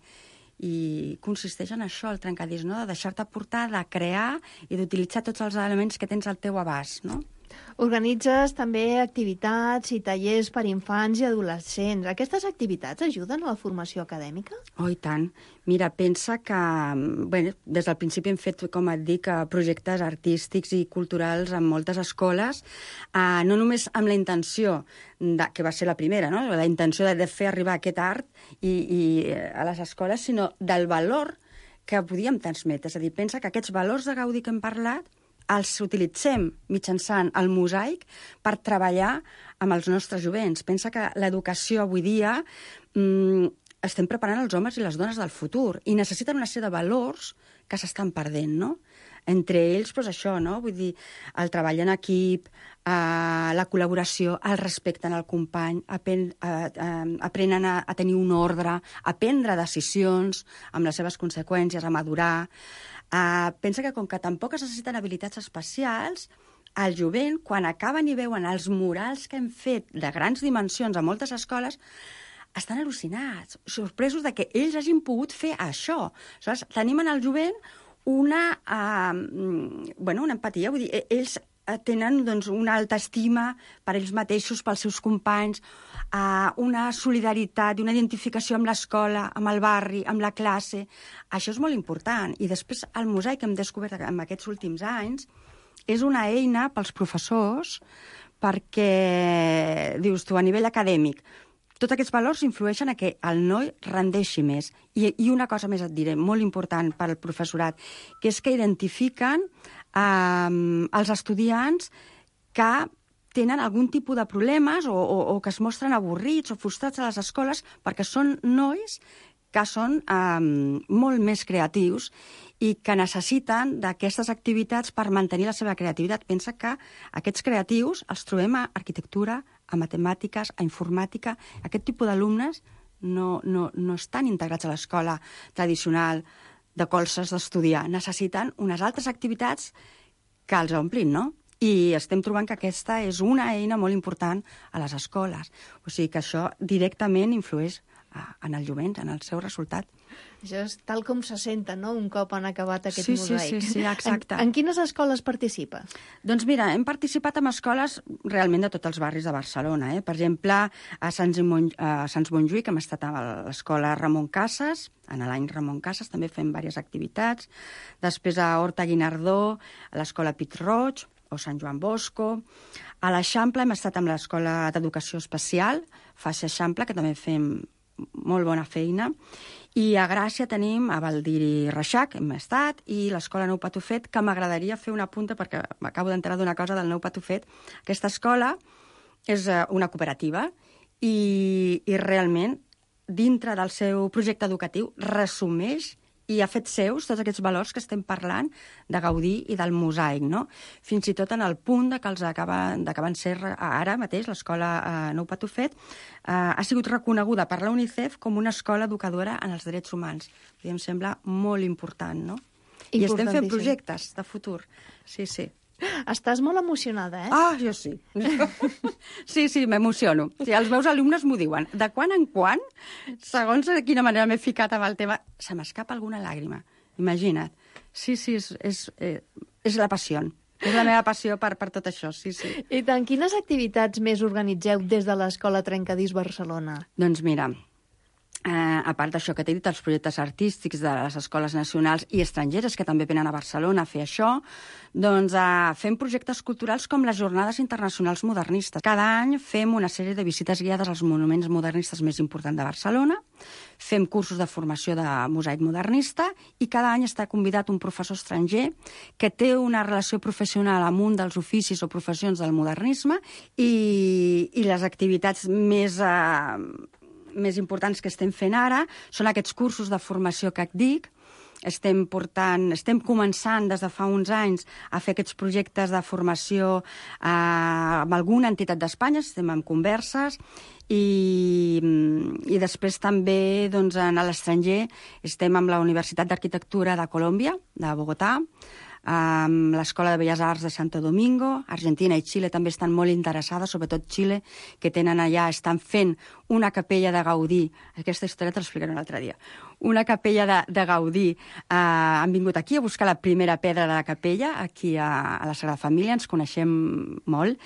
I consisteix en això, el trencadís, no? De deixar-te portar, de crear i d'utilitzar tots els elements que tens al teu abast, no? Organitzes també activitats i tallers per infants i adolescents. Aquestes activitats ajuden a la formació acadèmica? Oh, i tant. Mira, pensa que des del principi hem fet, com et dic, projectes artístics i culturals en moltes escoles, no només amb la intenció, que va ser la primera, no?, la intenció de fer arribar aquest art a les escoles, sinó del valor que podíem transmetre. És a dir, pensa que aquests valors de Gaudí que hem parlat els utilitzem mitjançant el mosaic per treballar amb els nostres jovents. Pensa que l'educació avui dia estem preparant els homes i les dones del futur i necessiten una sèrie de valors que s'estan perdent, no? Entre ells, doncs això, no? Vull dir, el treball en equip, la col·laboració, el respecte al company, aprenen a tenir un ordre, a prendre decisions amb les seves conseqüències, a madurar. Pensa que com que tampoc es necessiten habilitats especials, el jovent, quan acaben i veuen els murals que hem fet de grans dimensions a moltes escoles, estan al·lucinats, sorpresos de que ells hagin pogut fer això. Aleshores, tenim en el jovent una empatia, vull dir, ells tenen una alta estima per ells mateixos, pels seus companys, una solidaritat, una identificació amb l'escola, amb el barri, amb la classe. Això és molt important. I després el mosaic que hem descobert en aquests últims anys és una eina pels professors perquè, dius tu, a nivell acadèmic, tots aquests valors influeixen a que el noi rendeixi més. I una cosa més et diré, molt important per al professorat, que és que identifiquen els estudiants que tenen algun tipus de problemes o que es mostren avorrits o frustrats a les escoles perquè són nois que són molt més creatius i que necessiten d'aquestes activitats per mantenir la seva creativitat. Pensa que aquests creatius els trobem a arquitectura, a matemàtiques, a informàtica. Aquest tipus d'alumnes no estan integrats a l'escola tradicional de colzes d'estudiar. Necessiten unes altres activitats que els omplin, no? I estem trobant que aquesta és una eina molt important a les escoles. O sigui que això directament influeix en el jovent, en el seu resultat. Això és tal com se senten, no?, un cop han acabat aquest mosaic. Sí, exacte. En quines escoles participes? Doncs mira, hem participat en escoles realment de tots els barris de Barcelona. Per exemple, a Sants Montjuïc hem estat a l'escola Ramon Casas, en l'any Ramon Casas també fem diverses activitats. Després a Horta Guinardó, a l'escola Pit Roig, o Sant Joan Bosco. A l'Eixample hem estat amb l'escola d'educació especial, Faixa Eixample, que també fem molt bona feina. I a Gràcia tenim a Valdir i Reixac, hem estat, i l'escola Nou Patufet, que m'agradaria fer una punta perquè m'acabo d'enterar d'una cosa del Nou Patufet. Aquesta escola és una cooperativa i realment, dintre del seu projecte educatiu, resumeix i ha fet seus tots aquests valors que estem parlant de Gaudí i del mosaic, no? Fins i tot en el punt de que els acaben ser ara mateix, l'escola Nou Patufet, ha sigut reconeguda per la UNICEF com una escola educadora en els drets humans. I em sembla molt important, no? I estem fent projectes de futur. Sí, sí. Estàs molt emocionada, eh? Ah, jo sí. Sí, m'emociono. Sí, els meus alumnes m'ho diuen. De quan en quan, segons de quina manera m'he ficat amb el tema, se m'escapa alguna làgrima. Imagina't. Sí, és la passió. És la meva passió per tot això, sí. I tant, quines activitats més organitzeu des de l'Escola Trencadís Barcelona? Doncs mira, a part d'això que t'he dit, els projectes artístics de les escoles nacionals i estrangeres que també venen a Barcelona a fer això, doncs fem projectes culturals com les Jornades Internacionals Modernistes. Cada any fem una sèrie de visites guiades als monuments modernistes més importants de Barcelona, fem cursos de formació de mosaic modernista i cada any està convidat un professor estranger que té una relació professional amb un dels oficis o professions del modernisme i les activitats més importants que estem fent ara són aquests cursos de formació que et dic. Estem començant des de fa uns anys a fer aquests projectes de formació amb alguna entitat d'Espanya, estem en converses, i després també doncs, a l'estranger estem amb la Universitat d'Arquitectura de Colòmbia, de Bogotà, amb l'Escola de Belles Arts de Santo Domingo. Argentina i Xile també estan molt interessades, sobretot Xile, que tenen allà, estan fent una capella de Gaudí. Aquesta història te l'explicaré un altre dia. Una capella de Gaudí. Han vingut aquí a buscar la primera pedra de la capella, aquí a la Sagrada Família, ens coneixem molt,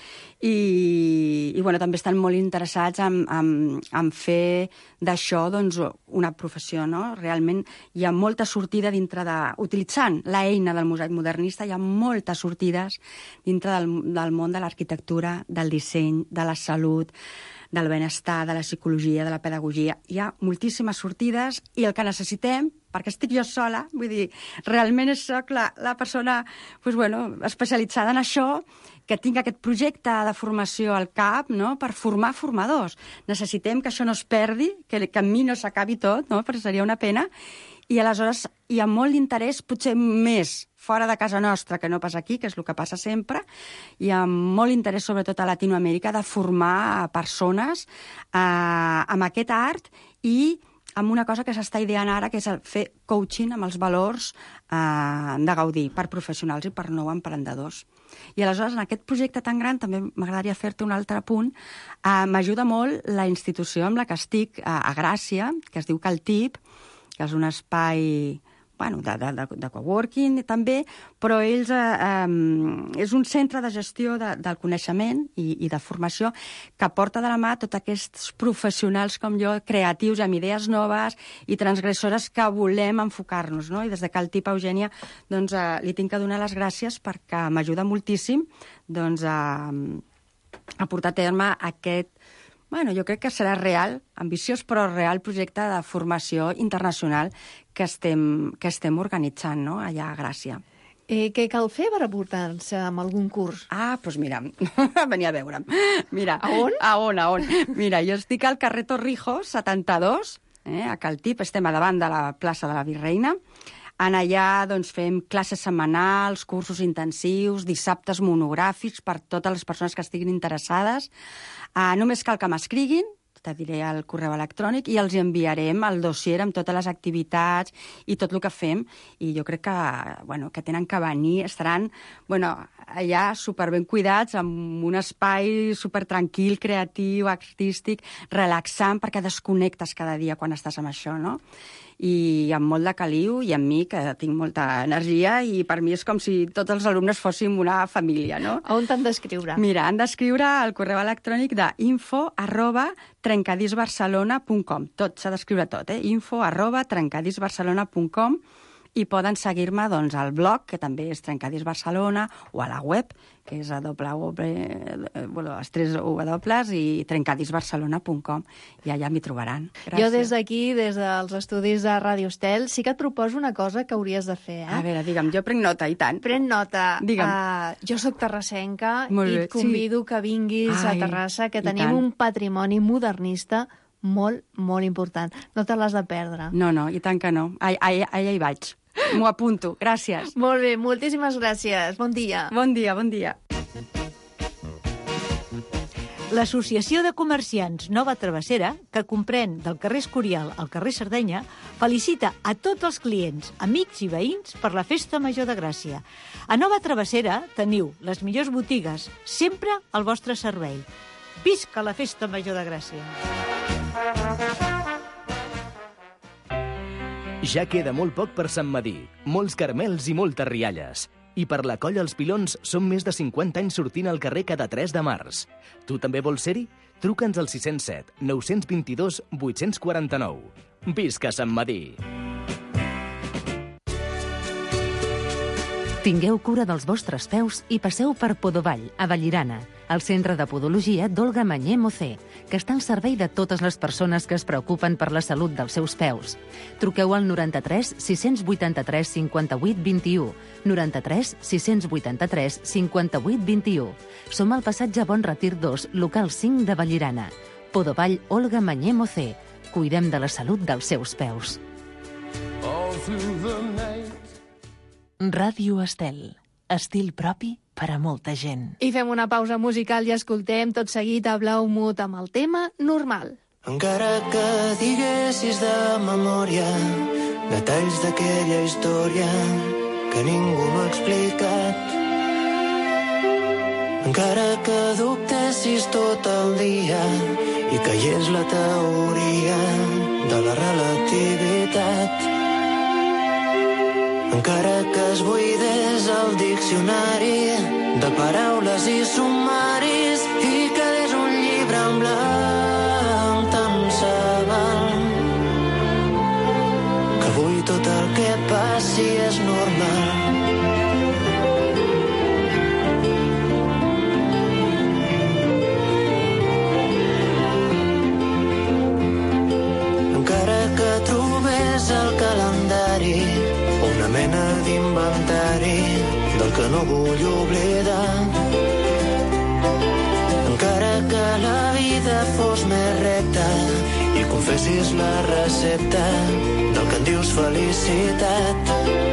i bueno, també estan molt interessats en fer d'això doncs, una professió, no? Realment hi ha molta sortida dintre de... Utilitzant l'eina del mosaic modernista, hi ha moltes sortides dintre del món de l'arquitectura, del disseny, de la salut, del benestar, de la psicologia, de la pedagogia. Hi ha moltíssimes sortides i el que necessitem, perquè estic jo sola, vull dir, realment soc la persona especialitzada en això, que tinc aquest projecte de formació al cap, no?, per formar formadors. Necessitem que això no es perdi, que amb mi no s'acabi tot, no?, perquè seria una pena, i aleshores hi ha molt d'interès, potser més fora de casa nostra que no pas aquí, que és el que passa sempre. Hi ha molt interès, sobretot a Latinoamèrica, de formar persones amb aquest art i amb una cosa que s'està ideant ara, que és fer coaching amb els valors de Gaudí per professionals i per nous emprenedors. I aleshores, en aquest projecte tan gran, també m'agradaria fer-te un altre punt, m'ajuda molt la institució amb la que estic a Gràcia, que es diu Caltip, que és un espai de coworking també, però ells és un centre de gestió del coneixement i de formació que porta de la mà tots aquests professionals com jo, creatius, amb idees noves i transgressores que volem enfocar-nos, no? I des de Caltip, Eugènia, doncs, li tinc que donar les gràcies perquè m'ajuda moltíssim doncs, a portar a terme aquest, jo crec que serà real, ambiciós però real projecte de formació internacional que estem organitzant, no?, allà a Gràcia. Què cal fer per aportar-se amb algun curs? Doncs mira, venia a veure'm. Mira, a on? A on? Mira, jo estic al carrer Torrijos, 72, a Caltip, estem a davant de la plaça de la Virreina. Allà doncs, fem classes setmanals, cursos intensius, dissabtes monogràfics per totes les persones que estiguin interessades. Només cal que m'escriguin, te diré el correu electrònic, i els enviarem el dossier amb totes les activitats i tot el que fem. I jo crec que tenen que venir, estaran allà superben cuidats, amb un espai supertranquil, creatiu, artístic, relaxant, perquè desconnectes cada dia quan estàs amb això, no? I amb molt de caliu, i amb mi, que tinc molta energia, i per mi és com si tots els alumnes fóssim una família, no? On t'han d'escriure? Mira, han d'escriure al correu electrònic de info@trencadisbarcelona.com. Tot, s'ha d'escriure tot, info@trencadisbarcelona.com, I poden seguir-me doncs, al blog, que també és Trencadís Barcelona, o a la web, que és les 3 W i trencadisbarcelona.com, i allà m'hi trobaran. Gràcies. Jo des d'aquí, des dels estudis de Ràdio Estel, sí que et proposo una cosa que hauries de fer. A veure, digue'm, jo prenc nota, i tant. Prenc nota. Digue'm. Jo sóc terrassenca Molt i bé, et convido que vinguis a Terrassa, que tenim un patrimoni modernista molt, molt important. No te l'has de perdre. No, i tant que no. Allà hi vaig. M'ho apunto. Gràcies. Molt bé, moltíssimes gràcies. Bon dia. Bon dia, bon dia. L'Associació de Comerciants Nova Travessera, que comprèn del carrer Escorial al carrer Sardenya, felicita a tots els clients, amics i veïns per la Festa Major de Gràcia. A Nova Travessera teniu les millors botigues, sempre al vostre servei. Visca la Festa Major de Gràcia! Ja queda molt poc per Sant Medir, molts caramels i moltes rialles. I per la Colla Els Pilons són més de 50 anys sortint al carrer cada 3 de març. Tu també vols ser-hi? Truca'ns al 607 922 849. Visca Sant Medir! Tingueu cura dels vostres peus i passeu per Podovall, a Vallirana, el centre de podologia d'Olga Mañé Mocé, que està al servei de totes les persones que es preocupen per la salut dels seus peus. Truqueu al 93 683 58 21, 93 683 58 21. Som al passatge Bon Retir 2, local 5 de Vallirana. Podovall Olga Mañé Mocé. Cuidem de la salut dels seus peus. Ràdio Estel. Estil propi per a molta gent. I fem una pausa musical i escoltem tot seguit a Blau Mut amb el tema Normal. Encara que diguessis de memòria detalls d'aquella història que ningú no ha explicat, encara que dubtessis tot el dia i caiés la teoria de la relativitat, encara que es buidés el diccionari de paraules i sumaris i quedés un llibre en blanc, tant se val que avui tot el que passi és normal. Encara que trobés el calendari una mena d'inventari del que no vull oblidar, encara que la vida fos més recta i confessis la recepta del que en dius felicitat,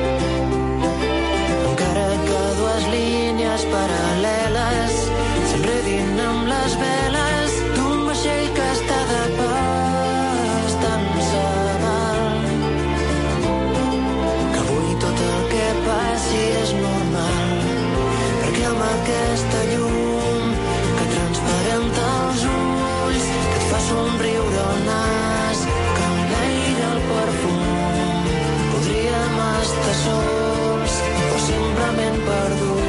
encara que dues línies paral·leles s'enredin amb les veles d'un vaixell que està de pas, tant se val que avui tot el que passi és normal, perquè amb aquesta llum que transparenta els ulls, que et fa somriure el nas, que en l'aire el perfum, podríem estar sols o simplement perduts.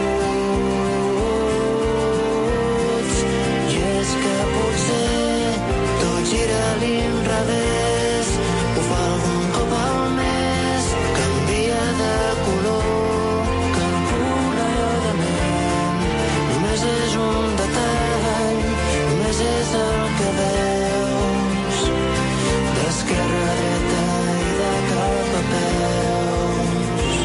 I és que potser tot gira a l'inrevés, ho fa algun cop al mes, canvia de color, calculadament. Només és un detall, només és el que veus, d'esquerra a dreta i de cap a peus.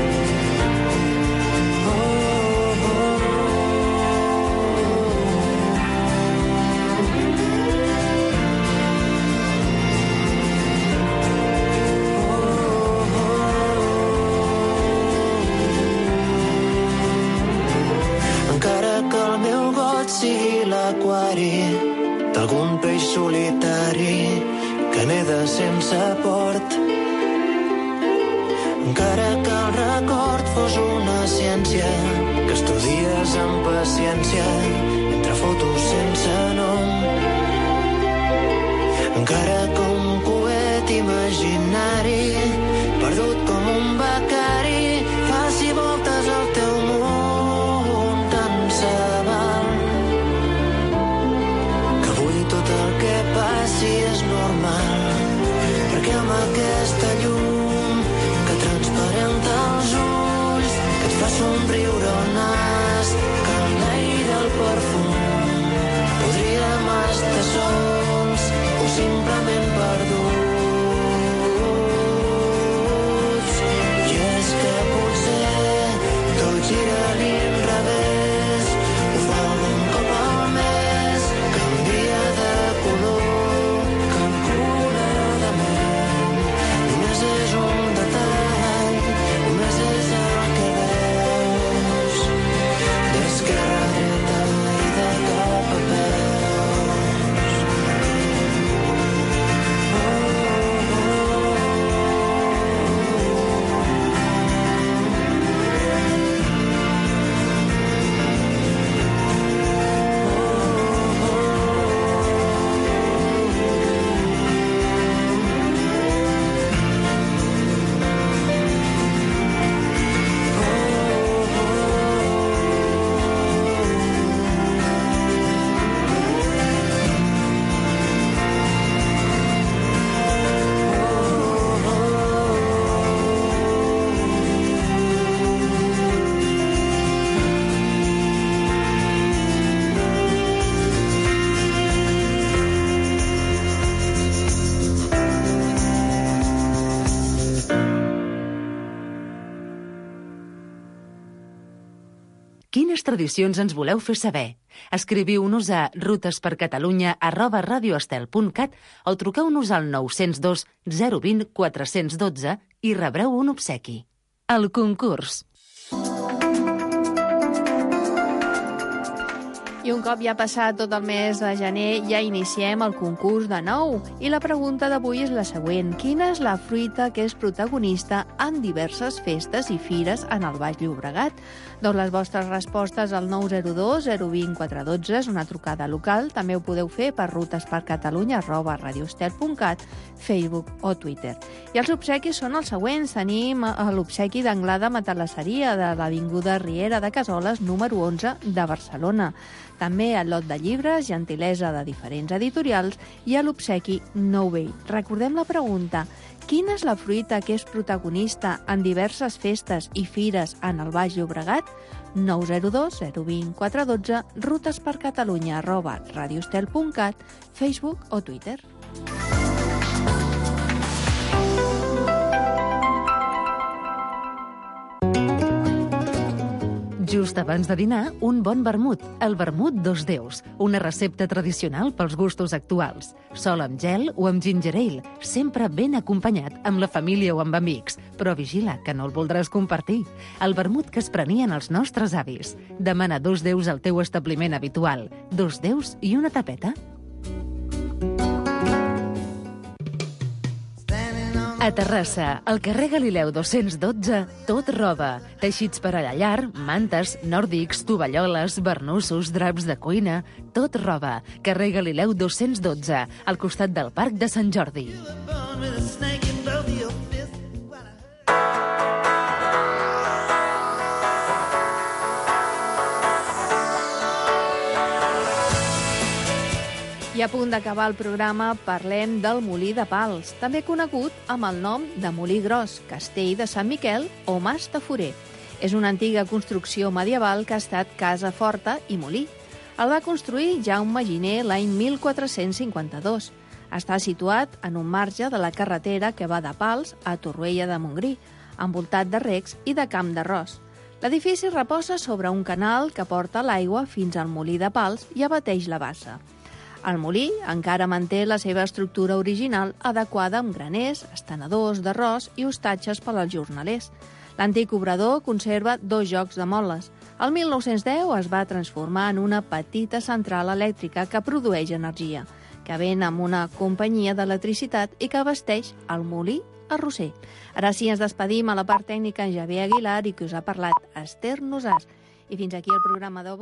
Encara que el meu got sigui l'aquari d'algun peix solitari que neda sense port, encara que el record fos una ciència que estudies amb paciència entre fotos sense nom, encara que un coet imaginari perdut com un becari faci voltes al teu món, tant se val que avui tot el que passi és normal, perquè amb aquesta llum que transparenta tradicions ens voleu fer saber? Escriviu-nos a rutespercatalunya@radioestel.cat o truqueu-nos al 902 020 412 i rebreu un obsequi. El concurs. I un cop ja ha passat tot el mes de gener, ja iniciem el concurs de nou. I la pregunta d'avui és la següent. Quina és la fruita que és protagonista en diverses festes i fires en el Baix Llobregat? Doncs les vostres respostes al 902 020 412 és una trucada local. També ho podeu fer per rutespercatalunya@radioestel.cat, Facebook o Twitter. I els obsequis són els següents. Tenim l'obsequi d'Anglada Matalasseria de l'Avinguda Riera de Casoles, número 11 de Barcelona. També el lot de llibres, gentilesa de diferents editorials i l'obsequi Nou Vell. Recordem la pregunta. Quina és la fruita que és protagonista en diverses festes i fires en el Baix Llobregat? 902 020 412, rutespercatalunya@radioestel.cat, Facebook o Twitter. Just abans de dinar, un bon vermut, el vermut Dos Déus, una recepta tradicional pels gustos actuals. Sol amb gel o amb ginger ale, sempre ben acompanyat amb la família o amb amics. Però vigila, que no el voldràs compartir. El vermut que es prenien els nostres avis. Demana Dos Déus al teu establiment habitual. Dos Déus i una tapeta. A Terrassa, al carrer Galileu 212, tot roba. Teixits per a la llar, mantes, nòrdics, tovalloles, barnussos, draps de cuina... Tot roba. Carrer Galileu 212, al costat del Parc de Sant Jordi. I a punt d'acabar el programa parlem del Molí de Pals, també conegut amb el nom de Molí Gros, Castell de Sant Miquel o Mas de Forer. És una antiga construcció medieval que ha estat casa forta i molí. El va construir Jaume Giner l'any 1452. Està situat en un marge de la carretera que va de Pals a Torroella de Montgrí, envoltat de recs i de camp d'arròs. L'edifici reposa sobre un canal que porta l'aigua fins al Molí de Pals i abateix la bassa. El molí encara manté la seva estructura original adequada amb graners, estenedors d'arròs i hostatges per als jornalers. L'antic obrador conserva 2 jocs de moles. El 1910 es va transformar en una petita central elèctrica que produeix energia, que ven amb una companyia d'electricitat i que abasteix el molí a Roser. Ara sí, ens despedim a la part tècnica en Javier Aguilar i que us ha parlat Esther Nosàs. I fins aquí el programa d'avui.